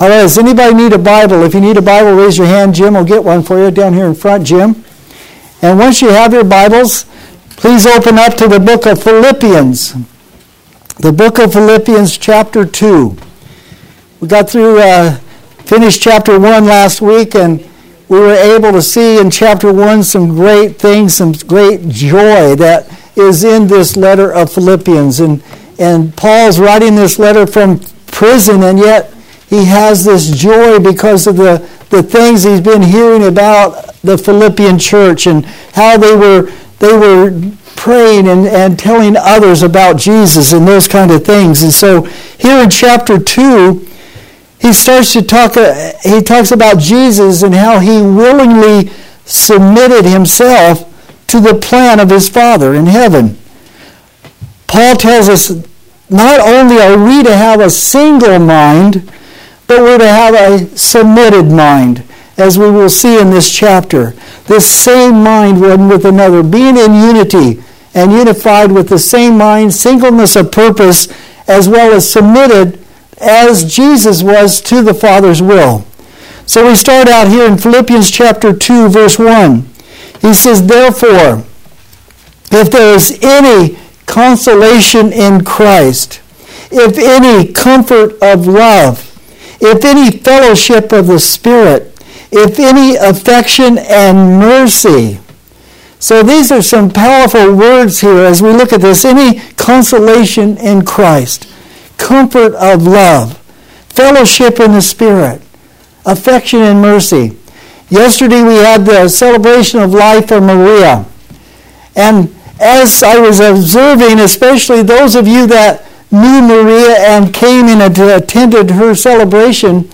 All right, does anybody need a Bible? If you need a Bible, raise your hand. Jim will get one for you down here in front, Jim. And once you have your Bibles, please open up to the book of Philippians. The book of Philippians, chapter 2. We got through, finished chapter 1 last week, and we were able to see in chapter 1 some great things, some great joy that is in this letter of Philippians. And Paul's writing this letter from prison, and yet he has this joy because of the things he's been hearing about the Philippian church and how they were praying and telling others about Jesus and those kind of things. And so here in chapter 2, he talks about Jesus and how he willingly submitted himself to the plan of his Father in heaven. Paul tells us not only are we to have a single mind, but we're to have a submitted mind, as we will see in this chapter. This same mind one with another, being in unity and unified with the same mind, singleness of purpose, as well as submitted as Jesus was to the Father's will. So we start out here in Philippians chapter 2, verse 1. He says, "Therefore, if there is any consolation in Christ, if any comfort of love, if any fellowship of the Spirit, if any affection and mercy." So these are some powerful words here as we look at this. Any consolation in Christ, comfort of love, fellowship in the Spirit, affection and mercy. Yesterday we had the celebration of life of Maria. And as I was observing, especially those of you that knew Maria and came in and attended her celebration,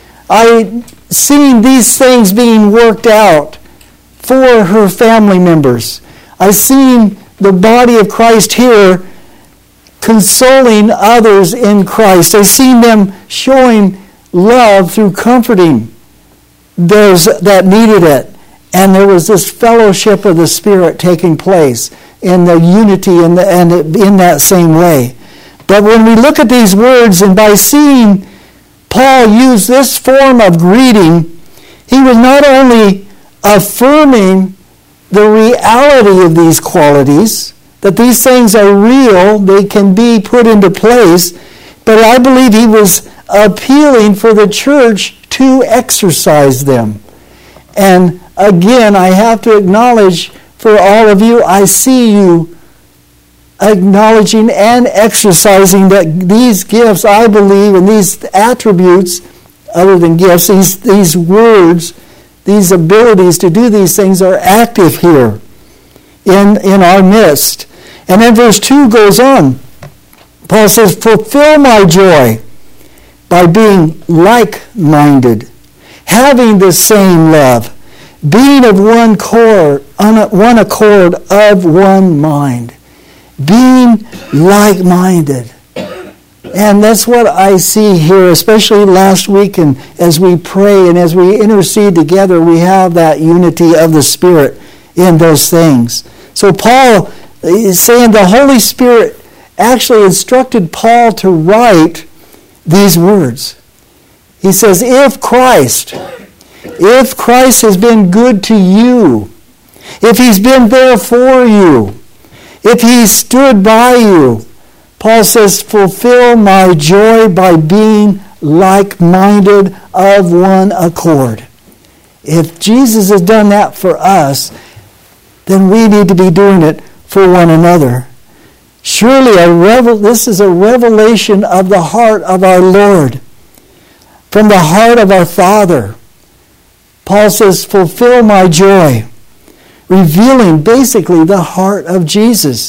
I seen these things being worked out for her family members. I seen the body of Christ here consoling others in Christ. I seen them showing love through comforting those that needed it. And there was this fellowship of the Spirit taking place in the unity and in that same way. But when we look at these words, and by seeing Paul use this form of greeting, he was not only affirming the reality of these qualities, that these things are real, they can be put into place, but I believe he was appealing for the church to exercise them. And again, I have to acknowledge for all of you, I see you acknowledging and exercising that these gifts, I believe, and these attributes, other than gifts, these words, these abilities to do these things are active here in our midst. And then verse 2 goes on. Paul says, "Fulfill my joy by being like-minded, having the same love, being of one accord, of one mind." Being like-minded. And that's what I see here, especially last week, and as we pray and as we intercede together, we have that unity of the Spirit in those things. So Paul is saying the Holy Spirit actually instructed Paul to write these words. He says, if Christ has been good to you, if he's been there for you, if he stood by you, Paul says, fulfill my joy by being like-minded, of one accord. If Jesus has done that for us, then we need to be doing it for one another. Surely this is a revelation of the heart of our Lord, from the heart of our Father. Paul says, fulfill my joy, revealing basically the heart of Jesus.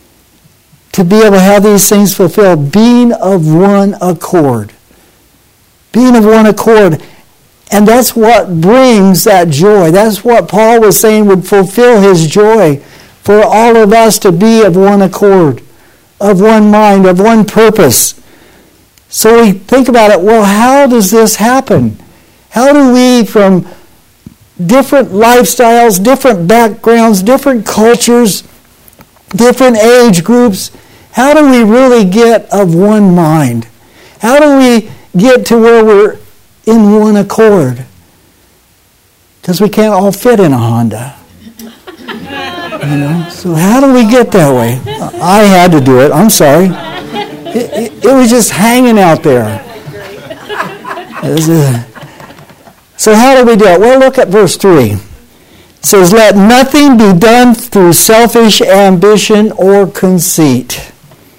To be able to have these things fulfilled, being of one accord. Being of one accord. And that's what brings that joy. That's what Paul was saying would fulfill his joy, for all of us to be of one accord, of one mind, of one purpose. So we think about it, well, how does this happen? How do we, from different lifestyles, different backgrounds, different cultures, different age groups, how do we really get of one mind? How do we get to where we're in one accord. Because we can't all fit in a Honda. So how do we get that way? I had to do it. I'm sorry. It was just hanging out there. So how do we do it? Well, look at verse 3. It says, let nothing be done through selfish ambition or conceit.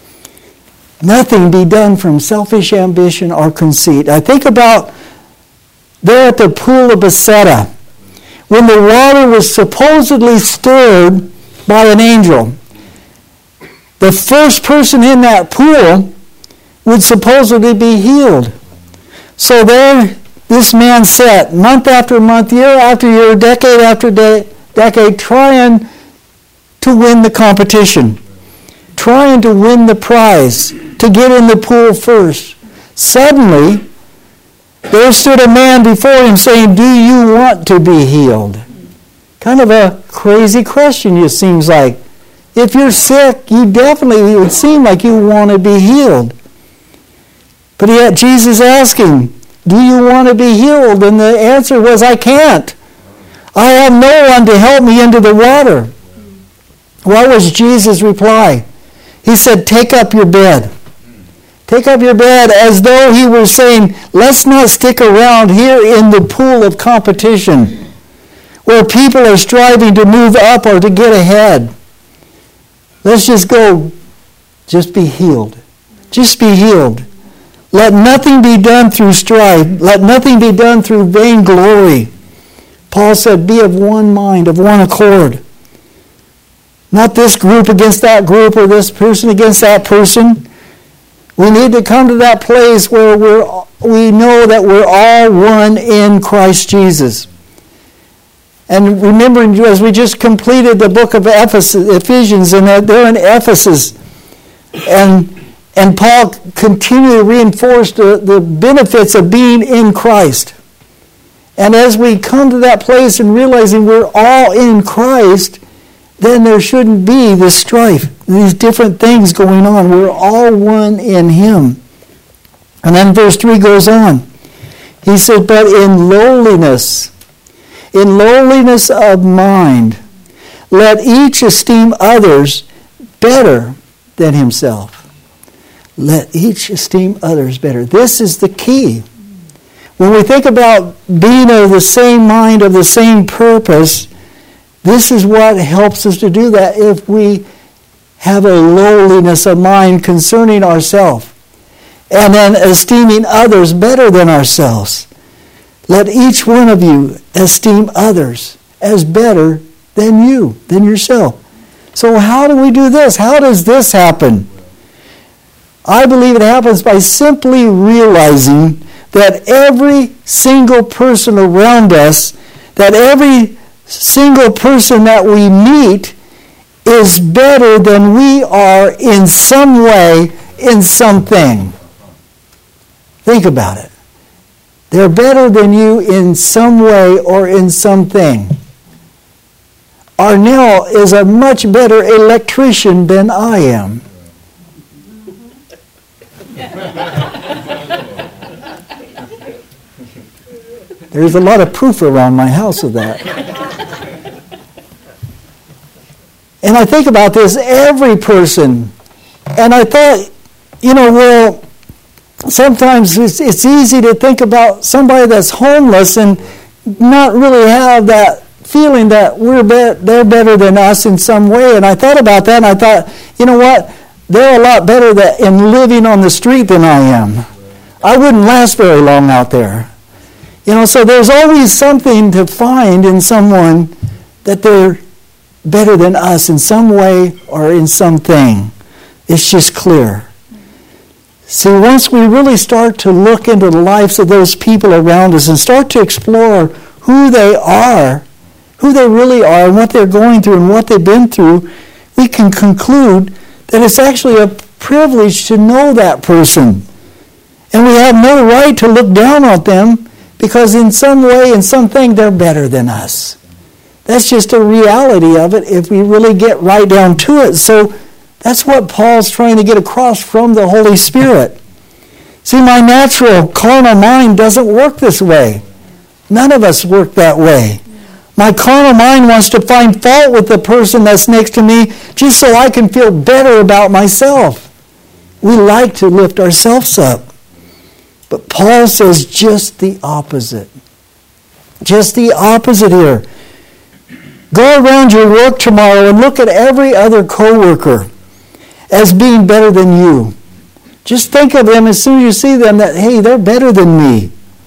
Nothing be done from selfish ambition or conceit. I think about there at the pool of Bethesda, when the water was supposedly stirred by an angel. The first person in that pool would supposedly be healed. So there this man sat month after month, year after year, decade after decade, trying to win the competition, trying to win the prize, to get in the pool first. Suddenly, there stood a man before him saying, do you want to be healed? Kind of a crazy question, it seems like. If you're sick, you definitely, it would seem like you want to be healed. But yet Jesus asked him, do you want to be healed? And the answer was, I can't. I have no one to help me into the water. What was Jesus' reply? He said, take up your bed. Take up your bed, as though he were saying, let's not stick around here in the pool of competition where people are striving to move up or to get ahead. Let's just go, just be healed. Just be healed. Let nothing be done through strife. Let nothing be done through vainglory. Paul said, be of one mind, of one accord. Not this group against that group or this person against that person. We need to come to that place where we know that we're all one in Christ Jesus. And remembering, as we just completed the book of Ephesians, and they're in Ephesus, and Paul continually reinforced the benefits of being in Christ. And as we come to that place and realizing we're all in Christ, then there shouldn't be this strife, these different things going on. We're all one in Him. And then verse 3 goes on. He said, but in lowliness of mind, let each esteem others better than himself. Let each esteem others better. This is the key. When we think about being of the same mind, of the same purpose, this is what helps us to do that if we have a lowliness of mind concerning ourselves and then esteeming others better than ourselves. Let each one of you esteem others as better than you, than yourself. So how do we do this? How does this happen? I believe it happens by simply realizing that every single person around us, that every single person that we meet is better than we are in some way, in something. Think about it. They're better than you in some way or in something. Arnell is a much better electrician than I am. There's a lot of proof around my house of that. And I think about this, every person. And I thought, well, sometimes it's easy to think about somebody that's homeless and not really have that feeling that they're better than us in some way. And I thought about that, and I thought, you know what? They're a lot better in living on the street than I am. I wouldn't last very long out there. So there's always something to find in someone that they're better than us in some way or in something. It's just clear. See, once we really start to look into the lives of those people around us and start to explore who they are, who they really are, and what they're going through and what they've been through, we can conclude that it's actually a privilege to know that person. And we have no right to look down on them because in some way, in something, they're better than us. That's just a reality of it if we really get right down to it. So that's what Paul's trying to get across from the Holy Spirit. See, my natural carnal mind doesn't work this way. None of us work that way. My carnal mind wants to find fault with the person that's next to me just so I can feel better about myself. We like to lift ourselves up. But Paul says just the opposite. Just the opposite here. Go around your work tomorrow and look at every other coworker as being better than you. Just think of them as soon as you see them that, hey, they're better than me.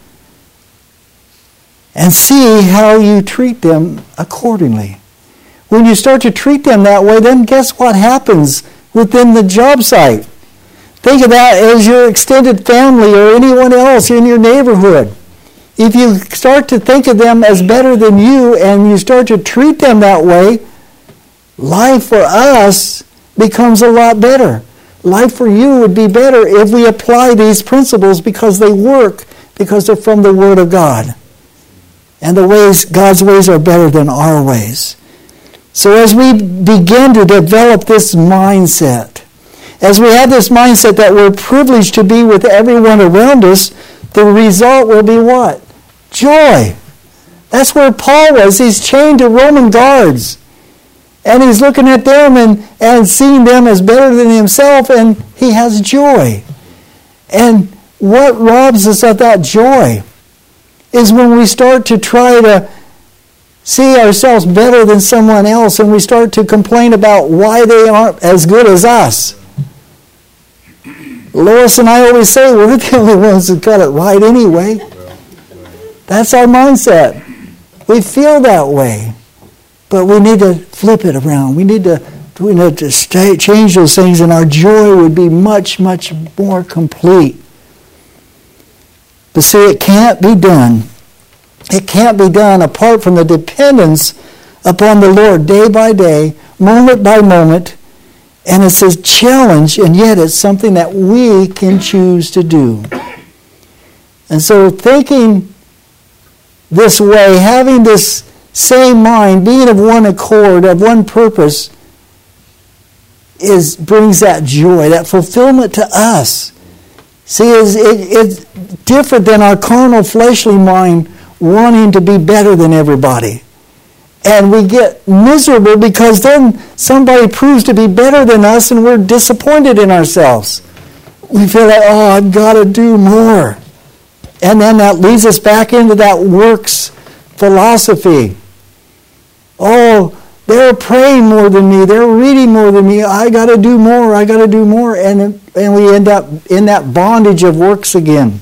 And see how you treat them accordingly. When you start to treat them that way, then guess what happens within the job site? Think of that as your extended family or anyone else in your neighborhood. If you start to think of them as better than you and you start to treat them that way, life for us becomes a lot better. Life for you would be better if we apply these principles because they work, because they're from the Word of God. And God's ways are better than our ways. So as we begin to develop this mindset, as we have this mindset that we're privileged to be with everyone around us, the result will be what? Joy. That's where Paul was. He's chained to Roman guards. And he's looking at them and seeing them as better than himself, and he has joy. And what robs us of that joy is when we start to try to see ourselves better than someone else and we start to complain about why they aren't as good as us. Lois and I always say we're the only ones that got it right anyway. That's our mindset. We feel that way. But we need to flip it around. We need to change those things, and our joy would be much, much more complete. But see, it can't be done. It can't be done apart from the dependence upon the Lord day by day, moment by moment. And it's a challenge, and yet it's something that we can choose to do. And so thinking this way, having this same mind, being of one accord, of one purpose, brings that joy, that fulfillment to us. See, it's different than our carnal, fleshly mind wanting to be better than everybody. And we get miserable because then somebody proves to be better than us and we're disappointed in ourselves. We feel like, oh, I've got to do more. And then that leads us back into that works philosophy. Oh, they're praying more than me. They're reading more than me. I got to do more. I got to do more. And we end up in that bondage of works again.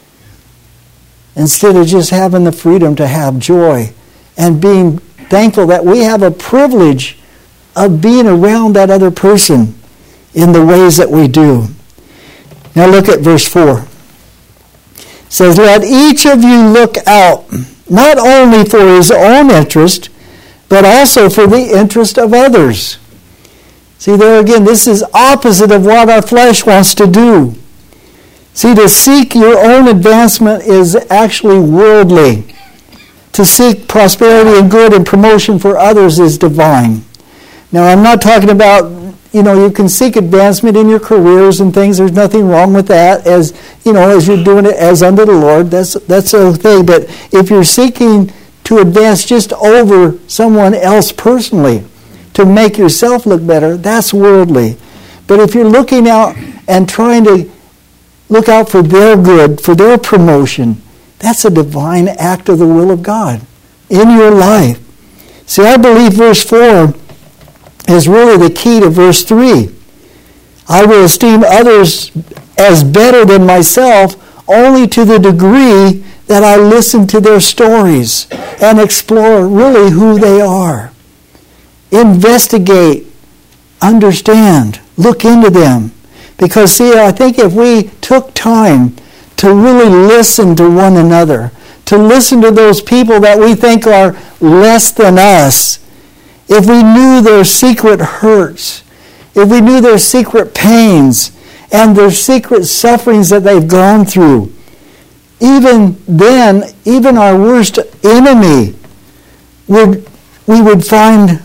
Instead of just having the freedom to have joy and being thankful that we have a privilege of being around that other person in the ways that we do. Now look at verse 4. It says, let each of you look out, not only for his own interest, but also for the interest of others. See, there again, this is opposite of what our flesh wants to do. See, to seek your own advancement is actually worldly. To seek prosperity and good and promotion for others is divine. Now, I'm not talking about, you can seek advancement in your careers and things. There's nothing wrong with that as you're doing it as under the Lord. That's okay. But if you're seeking to advance just over someone else personally, to make yourself look better, that's worldly. But if you're looking out and trying to look out for their good, for their promotion, that's a divine act of the will of God in your life. See, I believe verse 4 is really the key to verse 3. I will esteem others as better than myself only to the degree that I listen to their stories and explore really who they are. Investigate, understand, look into them. Because, see, I think if we took time to really listen to one another, to listen to those people that we think are less than us, if we knew their secret hurts, if we knew their secret pains and their secret sufferings that they've gone through, even then, even our worst enemy, we would find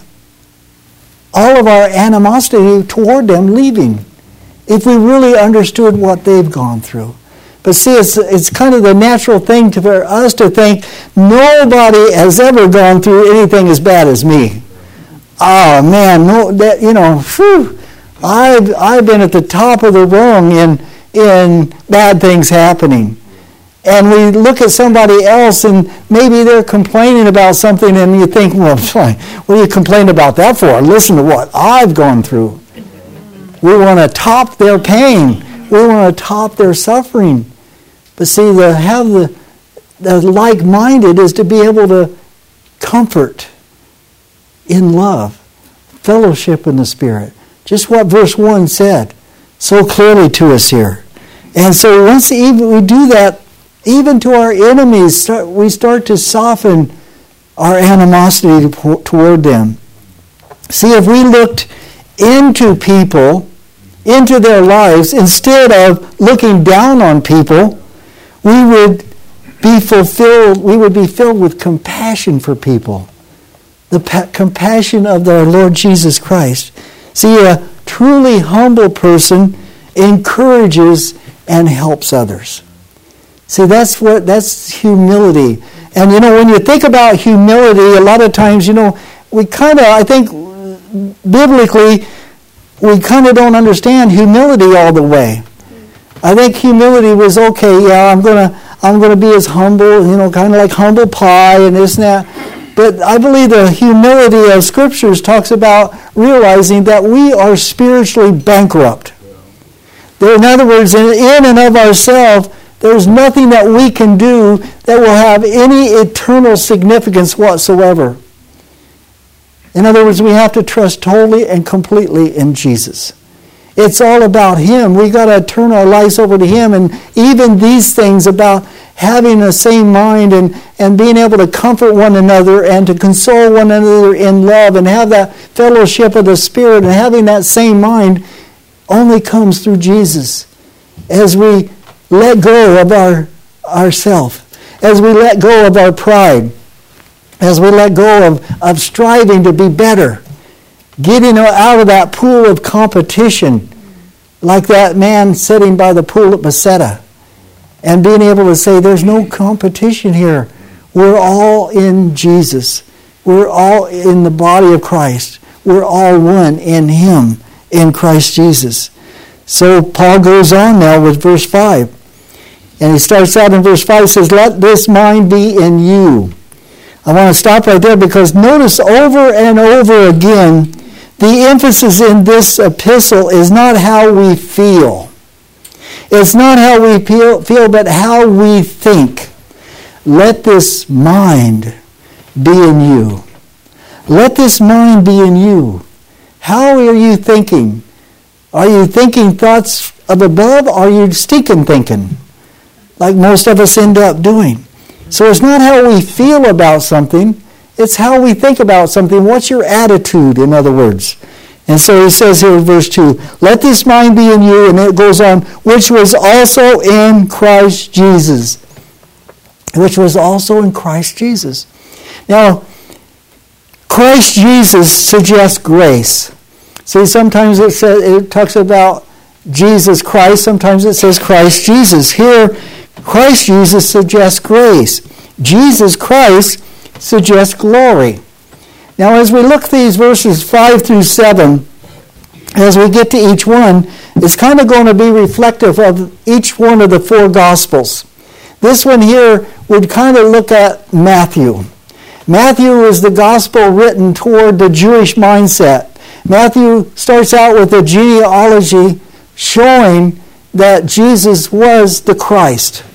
all of our animosity toward them leaving if we really understood what they've gone through. But see, it's kind of the natural thing for us to think nobody has ever gone through anything as bad as me. Oh man, no, that, whew, I've been at the top of the rung in bad things happening. And we look at somebody else and maybe they're complaining about something and you think, well, what are you complaining about that for? Listen to what I've gone through. We want to top their pain. We want to top their suffering. But see, to have the like-minded is to be able to comfort in love, fellowship in the Spirit. Just what verse 1 said so clearly to us here. And so once we do that, even to our enemies, we start to soften our animosity toward them. See, if we looked into people, into their lives, instead of looking down on people, we would be filled with compassion for people. The compassion of our Lord Jesus Christ. See, a truly humble person encourages and helps others. See, that's humility. And when you think about humility, a lot of times, we kind of, I think, biblically, we kind of don't understand humility all the way. I think humility was okay. Yeah, I'm gonna be as humble, kind of like humble pie and this and that. But I believe the humility of Scriptures talks about realizing that we are spiritually bankrupt. In other words, in and of ourselves, there's nothing that we can do that will have any eternal significance whatsoever. In other words, we have to trust totally and completely in Jesus. It's all about Him. We got to turn our lives over to Him. And even these things about having the same mind and being able to comfort one another and to console one another in love and have that fellowship of the Spirit and having that same mind only comes through Jesus. As we let go of ourself, as we let go of our pride, as we let go of striving to be better, getting out of that pool of competition, like that man sitting by the pool at Bethesda, and being able to say, there's no competition here. We're all in Jesus. We're all in the body of Christ. We're all one in Him, in Christ Jesus. So Paul goes on now with verse 5. And he starts out in verse 5, says, let this mind be in you. I want to stop right there because notice over and over again, the emphasis in this epistle is not how we feel. It's not how we feel, but how we think. Let this mind be in you. Let this mind be in you. How are you thinking? Are you thinking thoughts of above, or are you stinking thinking? Like most of us end up doing. So it's not how we feel about something, it's how we think about something. What's your attitude, in other words? And so he says here in verse 2, let this mind be in you, and it goes on, which was also in Christ Jesus. Which was also in Christ Jesus. Now, Christ Jesus suggests grace. See, sometimes it talks about Jesus Christ, sometimes it says Christ Jesus. Here, Christ Jesus suggests grace. Jesus Christ suggests glory. Now, as we look at these verses 5 through 7, as we get to each one, it's kind of going to be reflective of each one of the four Gospels. This one here would kind of look at Matthew. Matthew is the Gospel written toward the Jewish mindset. Matthew starts out with a genealogy showing that Jesus was the Christ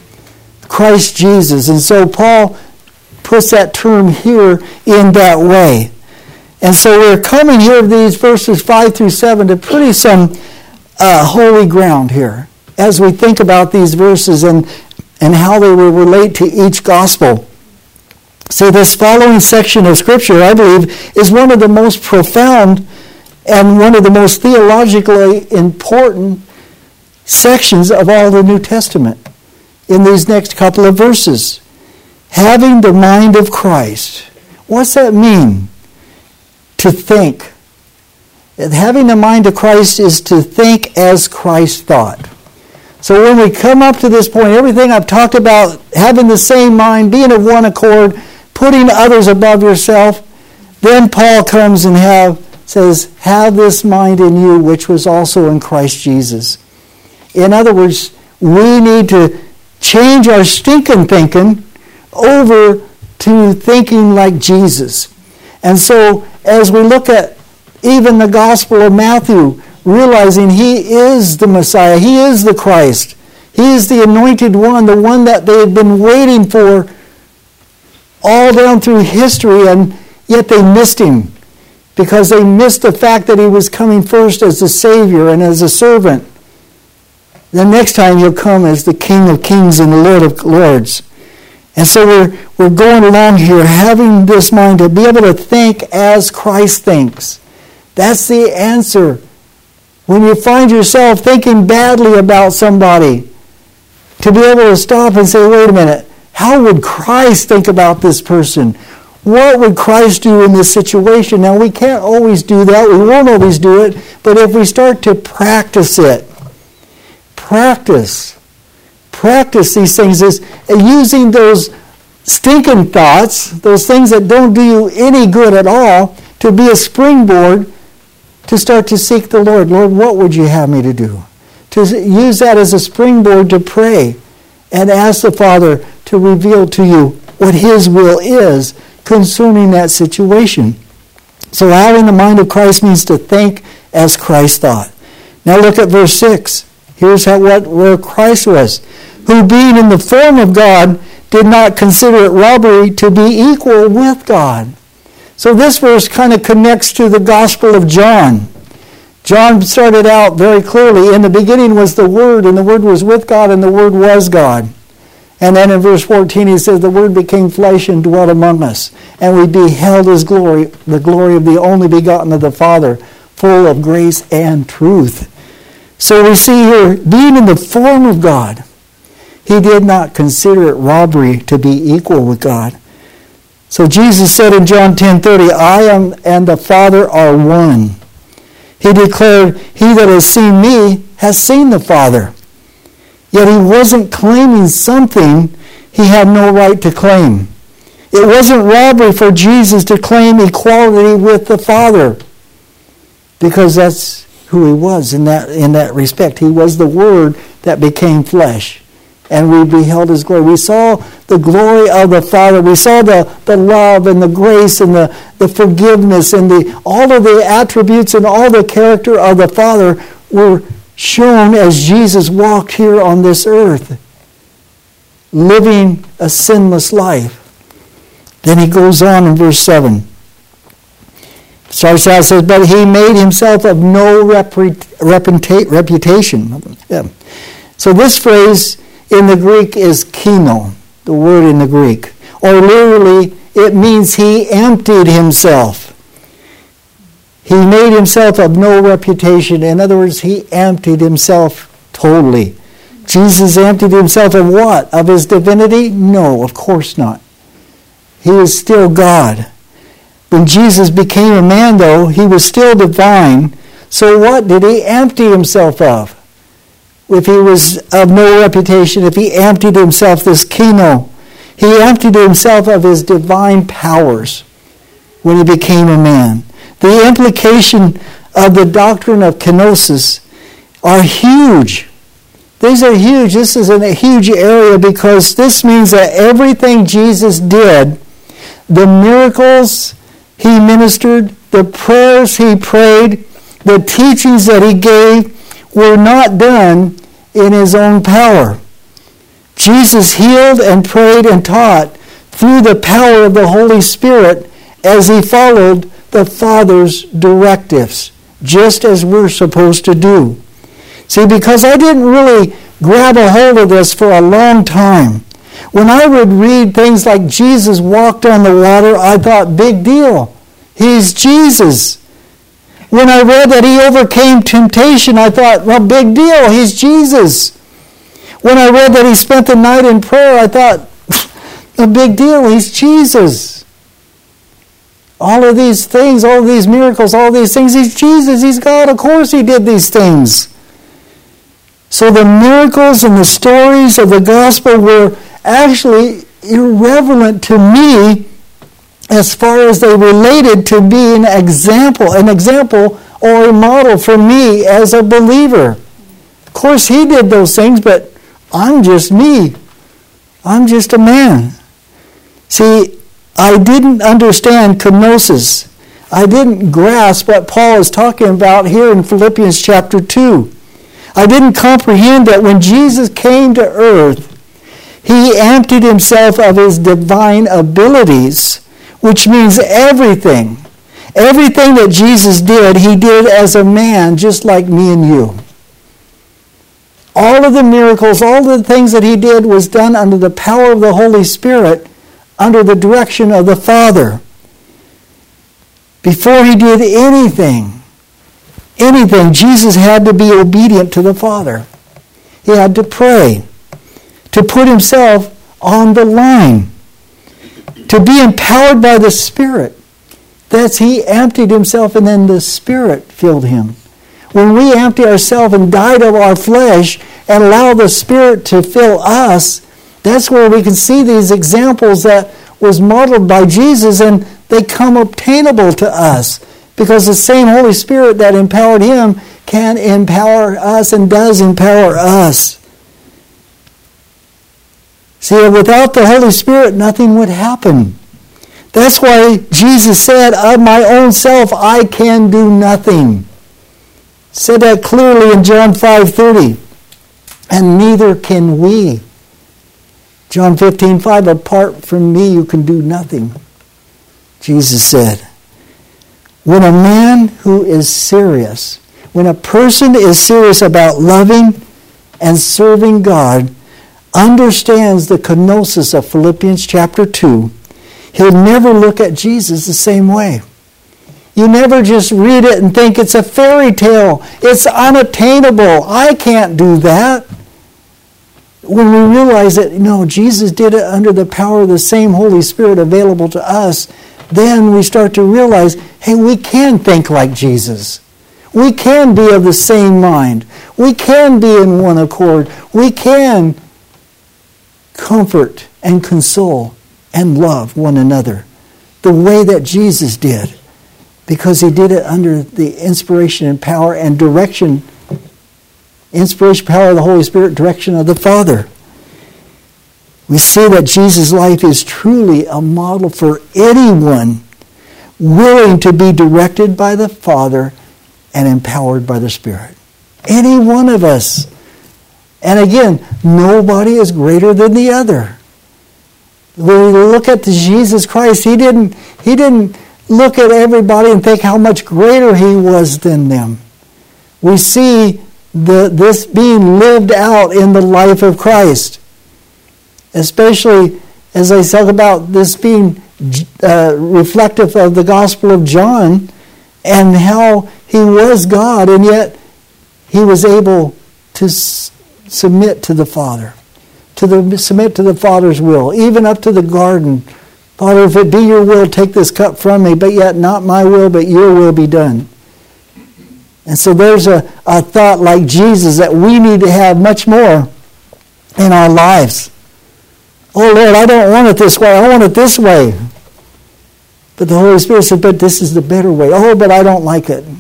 Jesus. And so Paul puts that term here in that way. And so we're coming here to these verses 5 through 7 to pretty some holy ground here as we think about these verses and how they will relate to each gospel. So this following section of Scripture, I believe, is one of the most profound and one of the most theologically important sections of all the New Testament in these next couple of verses. Having the mind of Christ. What's that mean? To think. Having the mind of Christ is to think as Christ thought. So when we come up to this point, everything I've talked about, having the same mind, being of one accord, putting others above yourself, then Paul comes and says, have this mind in you, which was also in Christ Jesus. In other words, we need to change our stinking thinking over to thinking like Jesus. And so as we look at even the Gospel of Matthew, realizing he is the Messiah, he is the Christ, he is the anointed one, the one that they had been waiting for all down through history, and yet they missed him because they missed the fact that he was coming first as the Savior and as a servant. The next time he'll come as the King of Kings and the Lord of Lords. And so we're going along here having this mind to be able to think as Christ thinks. That's the answer. When you find yourself thinking badly about somebody, to be able to stop and say, wait a minute, how would Christ think about this person? What would Christ do in this situation? Now, we can't always do that. We won't always do it. But if we start to practice it, practice these things, is using those stinking thoughts, those things that don't do you any good at all, to be a springboard to start to seek the Lord. Lord, what would you have me to do? To use that as a springboard to pray and ask the Father to reveal to you what his will is concerning that situation. So having the mind of Christ means to think as Christ thought. Now look at verse 6. Here's where Christ was, who being in the form of God did not consider it robbery to be equal with God. So this verse kind of connects to the Gospel of John. John started out very clearly, in the beginning was the Word, and the Word was with God, and the Word was God. And then in verse 14 he says, the Word became flesh and dwelt among us, and we beheld his glory, the glory of the only begotten of the Father, full of grace and truth. So we see here, being in the form of God, he did not consider it robbery to be equal with God. So Jesus said in John 10:30, I am and the Father are one. He declared, he that has seen me has seen the Father. Yet he wasn't claiming something he had no right to claim. It wasn't robbery for Jesus to claim equality with the Father, because that's who he was in that respect. He was the Word that became flesh, and we beheld his glory. We saw the glory of the Father. We saw the love and the grace and the forgiveness and all of the attributes and all the character of the Father were shown as Jesus walked here on this earth, living a sinless life. Then he goes on in verse 7. Starts out, says, but he made himself of no reputation. Yeah. So this phrase in the Greek is kino, the word in the Greek. Or literally, it means he emptied himself. He made himself of no reputation. In other words, he emptied himself totally. Jesus emptied himself of what? Of his divinity? No, of course not. He is still God. When Jesus became a man, though, he was still divine. So what did he empty himself of? If he was of no reputation, if he emptied himself, this kino, he emptied himself of his divine powers when he became a man. The implication of the doctrine of kenosis are huge. These are huge. This is a huge area, because this means that everything Jesus did, the miracles he ministered, the prayers he prayed, the teachings that he gave, were not done in his own power. Jesus healed and prayed and taught through the power of the Holy Spirit as he followed the Father's directives, just as we're supposed to do. See, because I didn't really grab a hold of this for a long time. When I would read things like Jesus walked on the water, I thought, big deal. He's Jesus. When I read that he overcame temptation, I thought, well, big deal. He's Jesus. When I read that he spent the night in prayer, I thought, a big deal. He's Jesus. All of these things, all of these miracles, all these things, he's Jesus. He's God. Of course he did these things. So the miracles and the stories of the gospel were actually irrelevant to me as far as they related to being an example or a model for me as a believer. Of course, he did those things, but I'm just me. I'm just a man. See, I didn't understand kenosis. I didn't grasp what Paul is talking about here in Philippians chapter 2. I didn't comprehend that when Jesus came to earth, he emptied himself of his divine abilities, which means everything. Everything that Jesus did, he did as a man, just like me and you. All of the miracles, all the things that he did was done under the power of the Holy Spirit, under the direction of the Father. Before he did anything, Jesus had to be obedient to the Father. He had to pray, to put himself on the line, to be empowered by the Spirit. That's he emptied himself and then the Spirit filled him. When we empty ourselves and died of our flesh and allow the Spirit to fill us, that's where we can see these examples that was modeled by Jesus, and they come obtainable to us because the same Holy Spirit that empowered him can empower us and does empower us. See, without the Holy Spirit, nothing would happen. That's why Jesus said, of my own self, I can do nothing. Said that clearly in John 5:30. And neither can we. John 15:5, apart from me, you can do nothing. Jesus said, when a man who is serious, when a person is serious about loving and serving God, understands the kenosis of Philippians chapter 2, he'll never look at Jesus the same way. You never just read it and think it's a fairy tale. It's unattainable. I can't do that. When we realize that, no, Jesus did it under the power of the same Holy Spirit available to us, then we start to realize, hey, we can think like Jesus. We can be of the same mind. We can be in one accord. We can comfort and console and love one another the way that Jesus did, because he did it under the inspiration and power and direction, inspiration, power of the Holy Spirit, direction of the Father. We see that Jesus' life is truly a model for anyone willing to be directed by the Father and empowered by the Spirit. Any one of us. And again, nobody is greater than the other. When we look at Jesus Christ, he didn't look at everybody and think how much greater he was than them. We see this being lived out in the life of Christ. Especially as I talk about this being reflective of the Gospel of John and how he was God and yet he was able to submit to the Father, submit to the Father's will, even up to the garden. Father, if it be your will, take this cup from me, but yet not my will, but your will be done. And so there's a thought like Jesus that we need to have much more in our lives. Oh Lord, I don't want it this way, I want it this way. But the Holy Spirit said, but this is the better way. Oh, but I don't like it.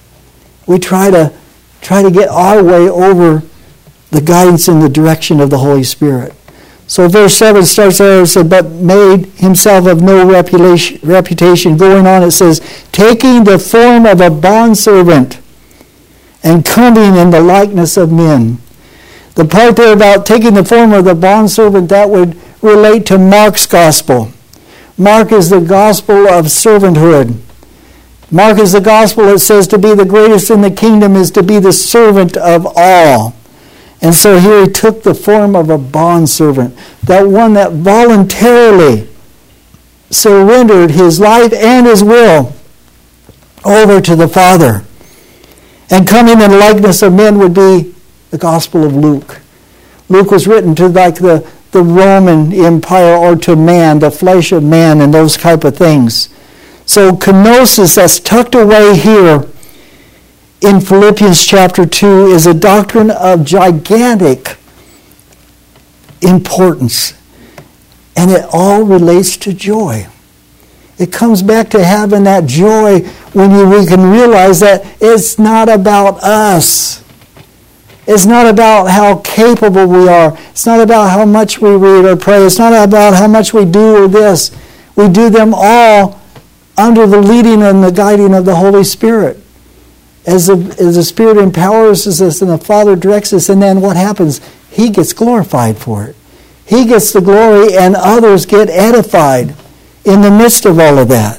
We try to get our way over the guidance and the direction of the Holy Spirit. So verse 7 starts there, it said, but made himself of no reputation. Going on, it says, taking the form of a bondservant and coming in the likeness of men. The part there about taking the form of the bondservant, that would relate to Mark's gospel. Mark is the gospel of servanthood. Mark is the gospel that says to be the greatest in the kingdom is to be the servant of all. And so here he took the form of a bondservant, that one that voluntarily surrendered his life and his will over to the Father. And coming in likeness of men would be the Gospel of Luke. Luke was written to like the Roman Empire or to man, the flesh of man and those type of things. So kenosis that's tucked away here in Philippians chapter 2 is a doctrine of gigantic importance. And it all relates to joy. It comes back to having that joy when we can realize that it's not about us. It's not about how capable we are. It's not about how much we read or pray. It's not about how much we do or this. We do them all under the leading and the guiding of the Holy Spirit. As the Spirit empowers us and the Father directs us, and then what happens? He gets glorified for it. He gets the glory and others get edified in the midst of all of that.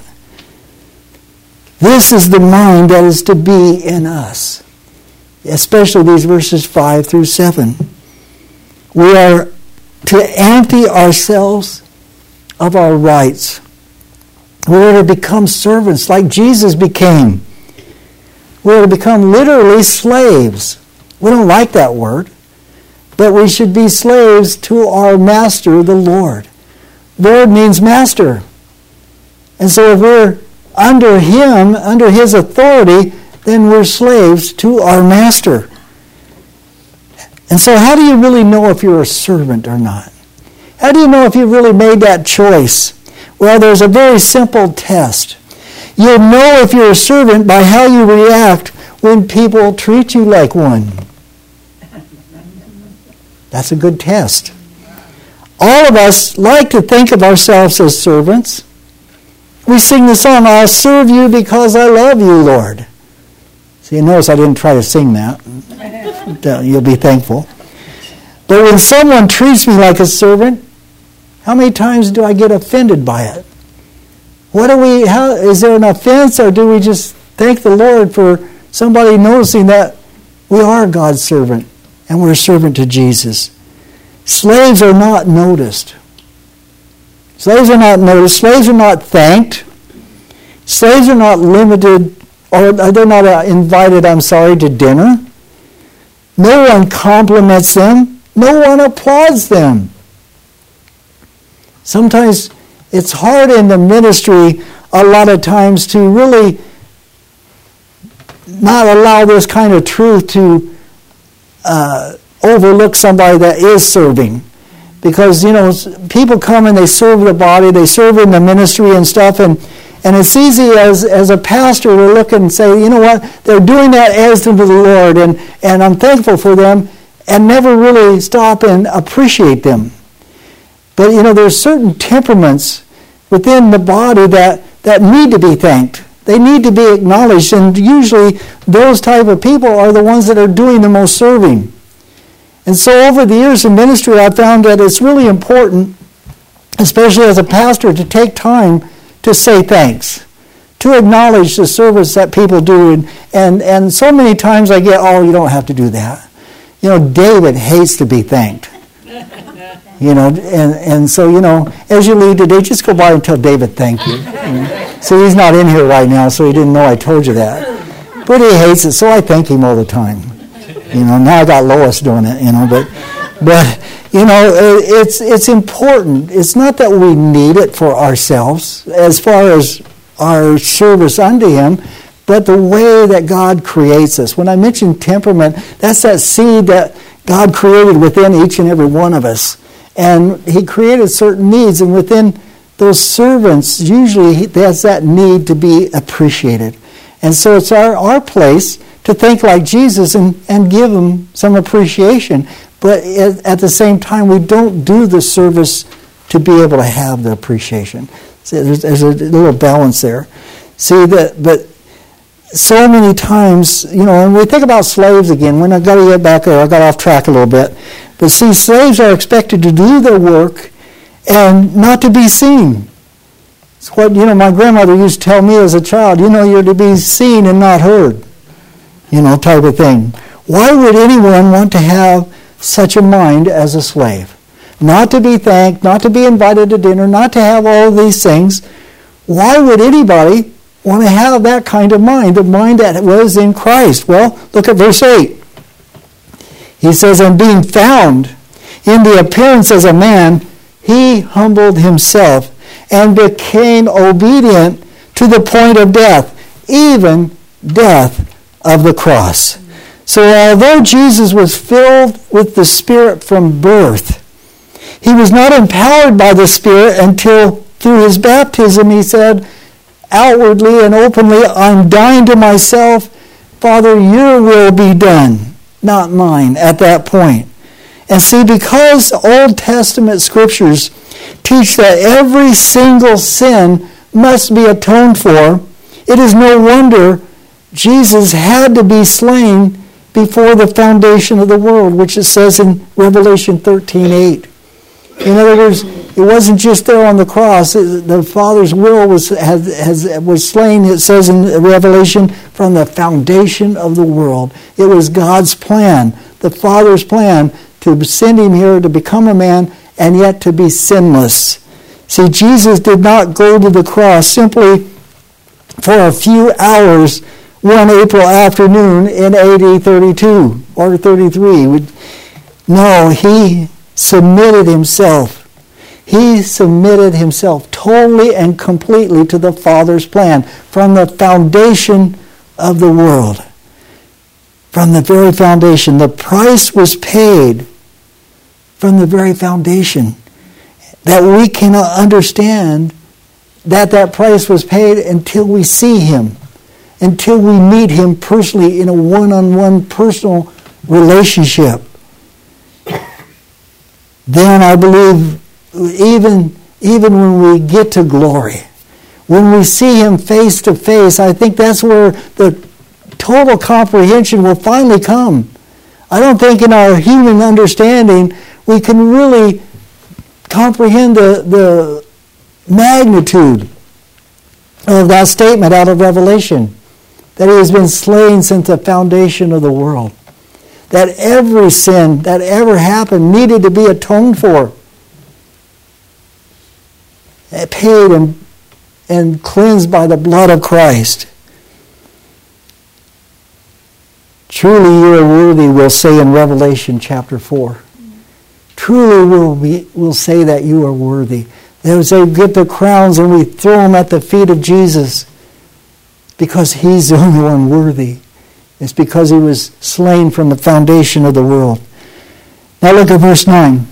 This is the mind that is to be in us. Especially these verses 5 through 7. We are to empty ourselves of our rights. We are to become servants like Jesus became. We are to become literally slaves. We don't like that word. But we should be slaves to our master, the Lord. Lord means master. And so if we're under him, under his authority, then we're slaves to our master. And so how do you really know if you're a servant or not? How do you know if you really made that choice? Well, there's a very simple test. You'll know if you're a servant by how you react when people treat you like one. That's a good test. All of us like to think of ourselves as servants. We sing the song, I'll serve you because I love you, Lord. See, notice I didn't try to sing that. You'll be thankful. But when someone treats me like a servant, how many times do I get offended by it? Is there an offense, or do we just thank the Lord for somebody noticing that we are God's servant and we're a servant to Jesus? Slaves are not noticed. Slaves are not noticed. Slaves are not thanked. Slaves are not limited, or they're not invited, to dinner. No one compliments them. No one applauds them. Sometimes it's hard in the ministry a lot of times to really not allow this kind of truth to overlook somebody that is serving. Because, people come and they serve the body, they serve in the ministry and stuff, and it's easy as a pastor to look and say, you know what, they're doing that as to the Lord, and I'm thankful for them, and never really stop and appreciate them. But, there's certain temperaments within the body that need to be thanked. They need to be acknowledged, and usually those type of people are the ones that are doing the most serving. And so over the years in ministry, I've found that it's really important, especially as a pastor, to take time to say thanks, to acknowledge the service that people do. And so many times I get, you don't have to do that. David hates to be thanked. And so, as you leave today, just go by and tell David thank you. So he's not in here right now, so he didn't know I told you that. But he hates it, so I thank him all the time. Now I got Lois doing it, but it's important. It's not that we need it for ourselves as far as our service unto him, but the way that God creates us. When I mention temperament, that's that seed that God created within each and every one of us. And he created certain needs, and within those servants, usually there's that need to be appreciated. And so it's our place to think like Jesus and give him some appreciation. But at the same time, we don't do the service to be able to have the appreciation. So there's a little balance there. But so many times, and we think about slaves again. When I got to get back there, I got off track a little bit. But see, slaves are expected to do their work and not to be seen. It's what, my grandmother used to tell me as a child, you're to be seen and not heard. Type of thing. Why would anyone want to have such a mind as a slave? Not to be thanked, not to be invited to dinner, not to have all of these things. Why would anybody want to have that kind of mind, the mind that was in Christ? Well, look at verse 8. He says, and being found in the appearance as a man, he humbled himself and became obedient to the point of death, even death of the cross. So although Jesus was filled with the Spirit from birth, he was not empowered by the Spirit until through his baptism he said outwardly and openly, I'm dying to myself. Father, your will be done, not mine, at that point. And see, because Old Testament scriptures teach that every single sin must be atoned for, it is no wonder Jesus had to be slain before the foundation of the world, which it says in Revelation 13:8. In other words, it wasn't just there on the cross. The Father's will was slain, it says in Revelation, from the foundation of the world. It was God's plan, the Father's plan, to send him here to become a man and yet to be sinless. See, Jesus did not go to the cross simply for a few hours one April afternoon in AD 32 or 33. No, he submitted himself. He submitted himself totally and completely to the Father's plan from the foundation of the world. From the very foundation. The price was paid from the very foundation. That we cannot understand that price was paid until we see him. Until we meet him personally in a one-on-one personal relationship. Then I believe even when we get to glory, when we see him face to face, I think that's where the total comprehension will finally come. I don't think in our human understanding we can really comprehend the magnitude of that statement out of Revelation, that he has been slain since the foundation of the world. That every sin that ever happened needed to be atoned for. Paid and cleansed by the blood of Christ. Truly you are worthy, we'll say in Revelation chapter 4. Truly we'll say that you are worthy. They would say, get the crowns and we throw them at the feet of Jesus because he's the only one worthy. It's because he was slain from the foundation of the world. Now look at verse 9.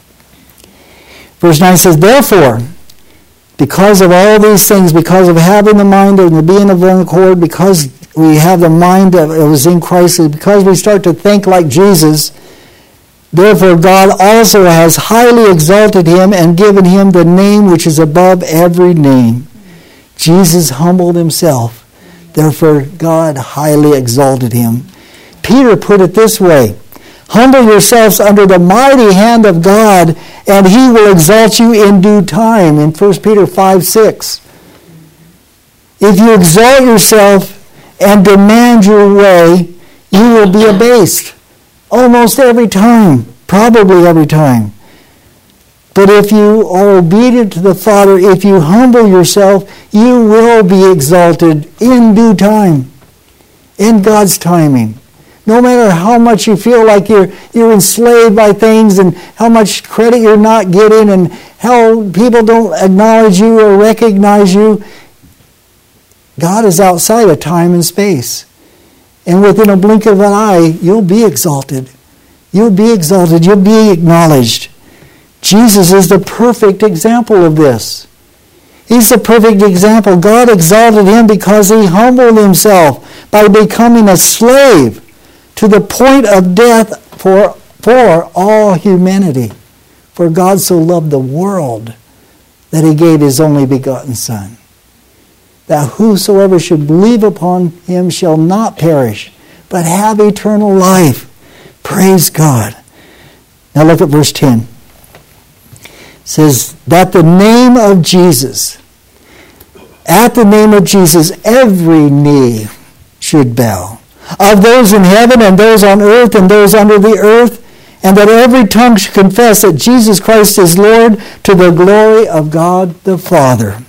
Verse 9 says, therefore, because of all these things, because of having the mind and the being of one accord, because we have the mind that was in Christ, because we start to think like Jesus, therefore God also has highly exalted him and given him the name which is above every name. Jesus humbled himself. Therefore God highly exalted him. Peter put it this way, humble yourselves under the mighty hand of God, and he will exalt you in due time, in 1 Peter 5:6. If you exalt yourself and demand your way, you will be abased. Almost every time, probably every time. But if you are obedient to the Father, if you humble yourself, you will be exalted in due time, in God's timing. No matter how much you feel like you're enslaved by things and how much credit you're not getting and how people don't acknowledge you or recognize you, God is outside of time and space. And within a blink of an eye, you'll be exalted. You'll be exalted. You'll be acknowledged. Jesus is the perfect example of this. He's the perfect example. God exalted him because he humbled himself by becoming a slave to the point of death for all humanity. For God so loved the world that he gave his only begotten Son, that whosoever should believe upon him shall not perish, but have eternal life. Praise God. Now look at verse 10. It says, that the name of Jesus, at the name of Jesus, every knee should bow, of those in heaven and those on earth and those under the earth, and that every tongue should confess that Jesus Christ is Lord, to the glory of God the Father.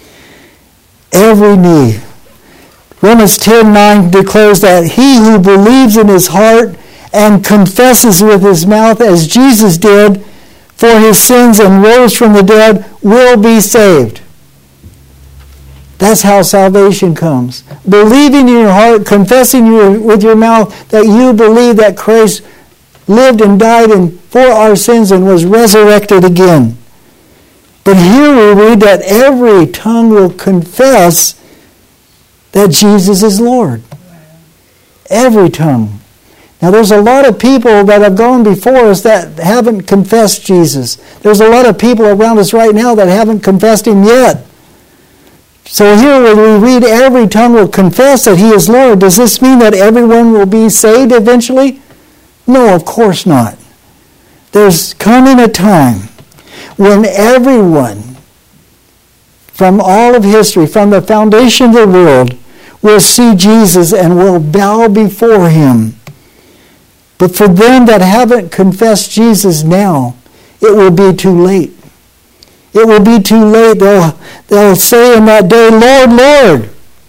Every knee. Romans 10:9 declares that he who believes in his heart and confesses with his mouth, as Jesus did, for his sins and rose from the dead, will be saved. That's how salvation comes. Believing in your heart, confessing with your mouth that you believe that Christ lived and died for our sins and was resurrected again. But here we read that every tongue will confess that Jesus is Lord. Every tongue. Now there's a lot of people that have gone before us that haven't confessed Jesus. There's a lot of people around us right now that haven't confessed Him yet. So here when we read every tongue will confess that He is Lord, does this mean that everyone will be saved eventually? No, of course not. There's coming a time when everyone from all of history, from the foundation of the world, will see Jesus and will bow before Him. But for them that haven't confessed Jesus now, it will be too late. It will be too late. They'll say in that day, Lord, Lord.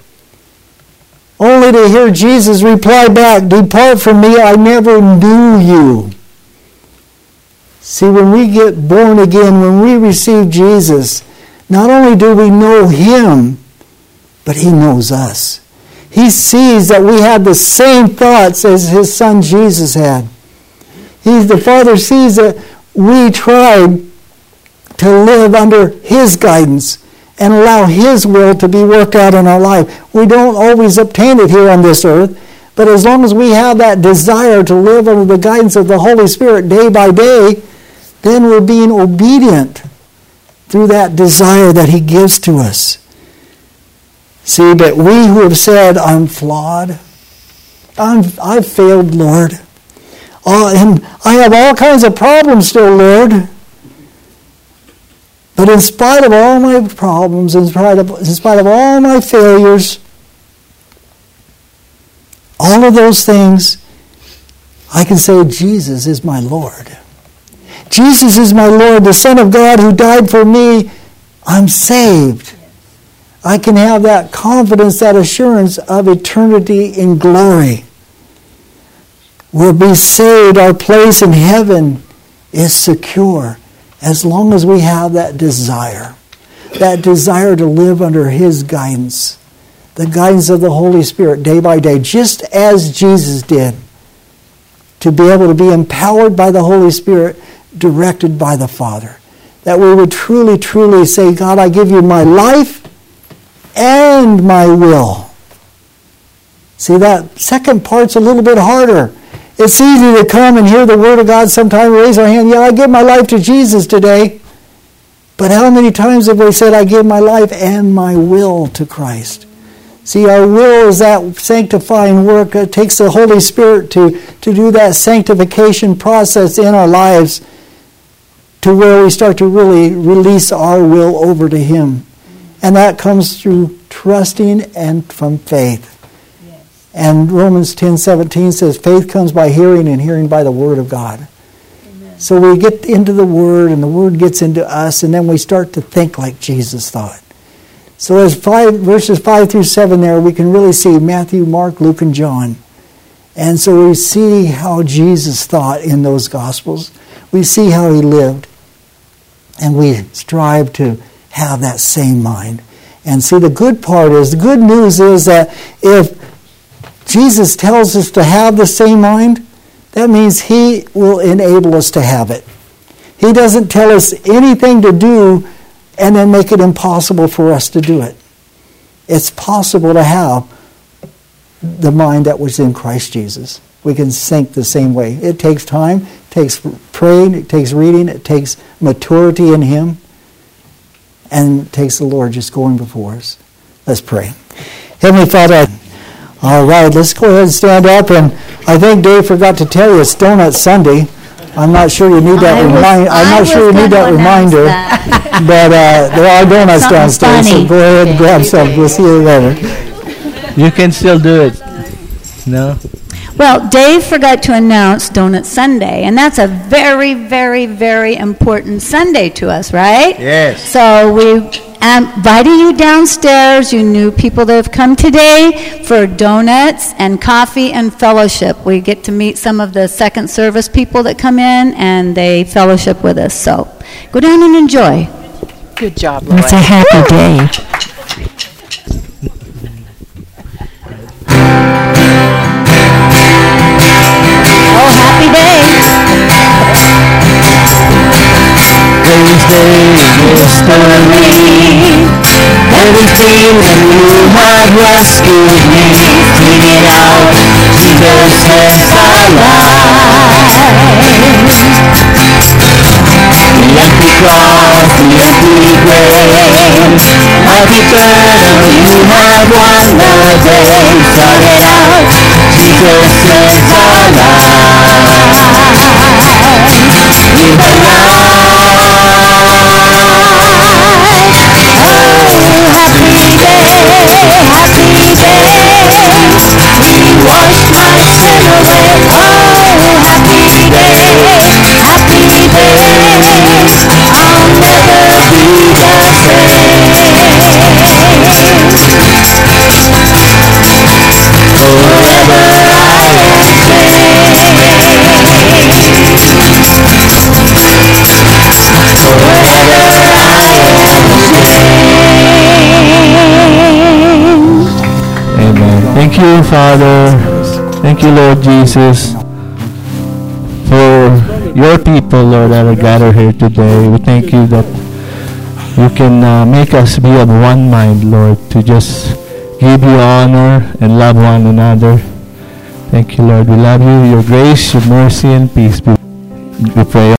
Only to hear Jesus reply back, depart from me, I never knew you. See, when we get born again, when we receive Jesus, not only do we know Him, but He knows us. He sees that we have the same thoughts as His Son Jesus had. The Father sees that we tried to live under His guidance and allow His will to be worked out in our life. We don't always obtain it here on this earth, but as long as we have that desire to live under the guidance of the Holy Spirit day by day, then we're being obedient through that desire that He gives to us. See, but we who have said, I'm flawed, I've failed, Lord, and I have all kinds of problems still, Lord. But in spite of all my problems, in spite of all my failures, all of those things, I can say Jesus is my Lord. Jesus is my Lord, the Son of God who died for me. I'm saved. I can have that confidence, that assurance of eternity in glory. We'll be saved. Our place in heaven is secure as long as we have that desire to live under His guidance, the guidance of the Holy Spirit day by day, just as Jesus did, to be able to be empowered by the Holy Spirit, directed by the Father. That we would truly, truly say, God, I give you my life and my will. See, that second part's a little bit harder. It's easy to come and hear the Word of God sometime, raise our hand, yeah, I give my life to Jesus today. But how many times have we said, I give my life and my will to Christ? See, our will is that sanctifying work. It takes the Holy Spirit to do that sanctification process in our lives to where we start to really release our will over to Him. And that comes through trusting and from faith. Yes. And Romans 10:17 says, faith comes by hearing and hearing by the Word of God. Amen. So we get into the Word and the Word gets into us and then we start to think like Jesus thought. So as verses 5 through 7 there, we can really see Matthew, Mark, Luke, and John. And so we see how Jesus thought in those Gospels. We see how He lived. And we strive to have that same mind. And see, the good news is that if Jesus tells us to have the same mind, that means He will enable us to have it. He doesn't tell us anything to do and then make it impossible for us to do it. It's possible to have the mind that was in Christ Jesus. We can think the same way. It takes time, it takes praying, it takes reading, it takes maturity in Him. And it takes the Lord just going before us. Let's pray. Heavenly Father, all right, let's go ahead and stand up. And I think Dave forgot to tell you it's Donut Sunday. I'm not sure you need that reminder. But there are donuts downstairs, so go ahead and grab some. We'll see you later. You can still do it. No? Well, Dave forgot to announce Donut Sunday, and that's a very, very, very important Sunday to us, right? Yes. So we inviting you downstairs, you new people that have come today, for donuts and coffee and fellowship. We get to meet some of the second service people that come in, and they fellowship with us. So go down and enjoy. Good job, Lori. It's a happy day. history. Everything that you have rescued me, sing it out, Jesus is alive. The empty cross, the empty grave, life eternal, you have won the day. Shout it out, Jesus is alive. In the Thank you, Father. Thank you, Lord Jesus, for your people, Lord, that are gathered here today. We thank you that you can make us be of one mind, Lord, to just give you honor and love one another. Thank you, Lord. We love you. Your grace, your mercy, and peace. We pray.